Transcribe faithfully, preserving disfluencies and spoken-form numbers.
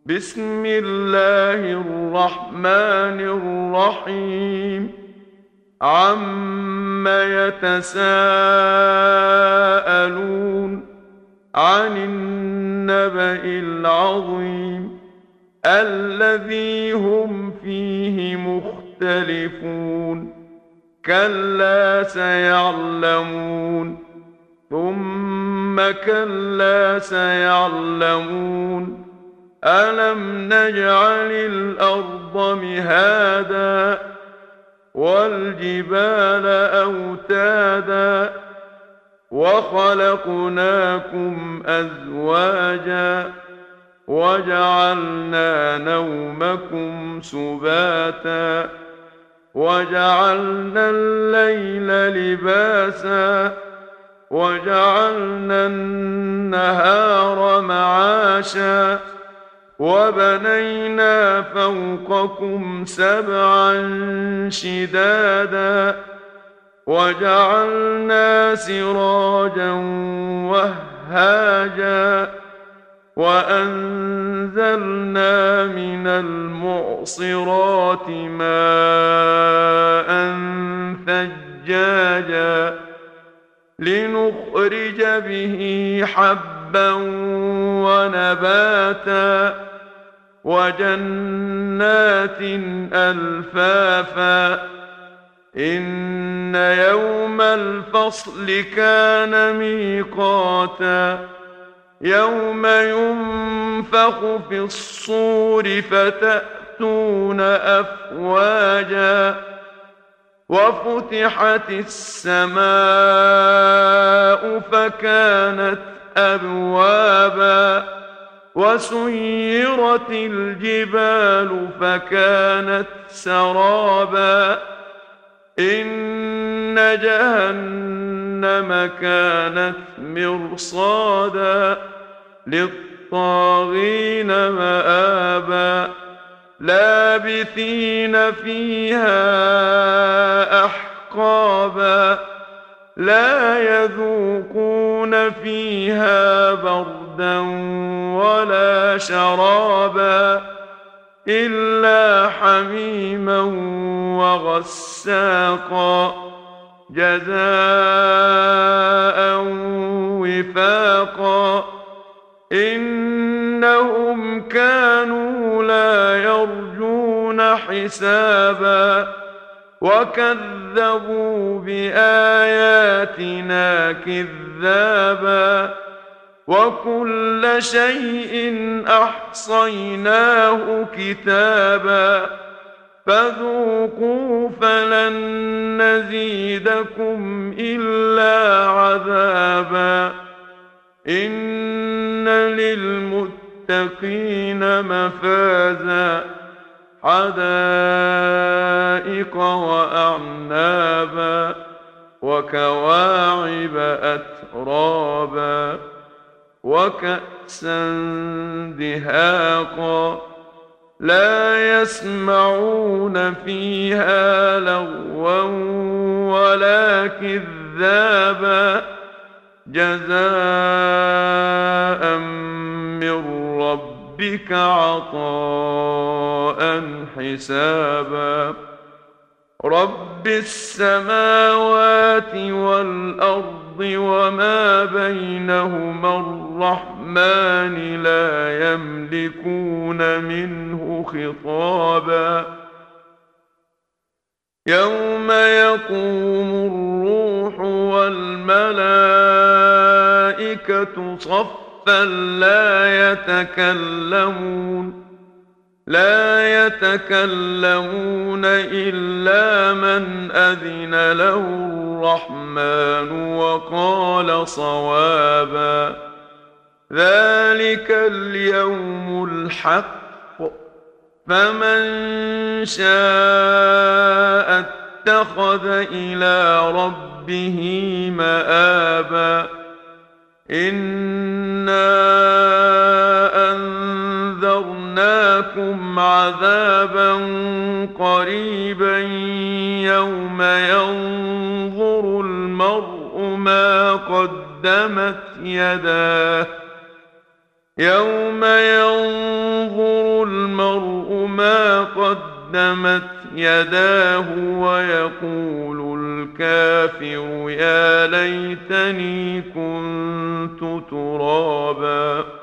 بسم الله الرحمن الرحيم عم يتساءلون عن النبأ العظيم الذي هم فيه مختلفون كلا سيعلمون ثم كلا سيعلمون ألم نجعل الأرض مهادا والجبال أوتادا وخلقناكم أزواجا وجعلنا نومكم سباتا وجعلنا الليل لباسا وجعلنا النهار معاشا وبنينا فوقكم سبعا شدادا وجعلنا سراجا وهاجا وأنزلنا من المعصرات ماء ثجاجا لنخرج به حبا ونباتا وجنات ألفافا إن يوم الفصل كان ميقاتا يوم ينفخ في الصور فتأتون أفواجا وفتحت السماء فكانت أبوابا وسيرت الجبال فكانت سرابا إن جهنم كانت مرصادا للطاغين مآبا لابثين فيها أحقابا لا يذوقون فيها بردا ولا شرابا إلا حميما وغساقا جزاء وفاقا إنهم كانوا لا يرجون حسابا وكذبوا بآياتنا كذابا وكل شيء أحصيناه كتابا فذوقوا فلن نزيدكم إلا عذابا إن للمتقين مفازا حدائق وأعنابا وكواعب أترابا وكأسا دهاقا لا يسمعون فيها لغوا ولا كذابا جزاء من ربك عطاء حسابا رب السماوات والأرض وما بينهما الرحمن لا يملكون منه خطابا يوم يقوم الروح والملائكة صفا لا يتكلمون لا يتكلمون إلا من أذن له الرحمن وقال صوابا ذلك اليوم الحق فمن شاء اتخذ إلى ربه مآبا إنا أنذرناكم عذابا قريبا يوم ينظر المرء ما قدمت يداه يوم ينظر المرء ما قدمت يداه ويقول الكافر يا ليتني كنت ترابا.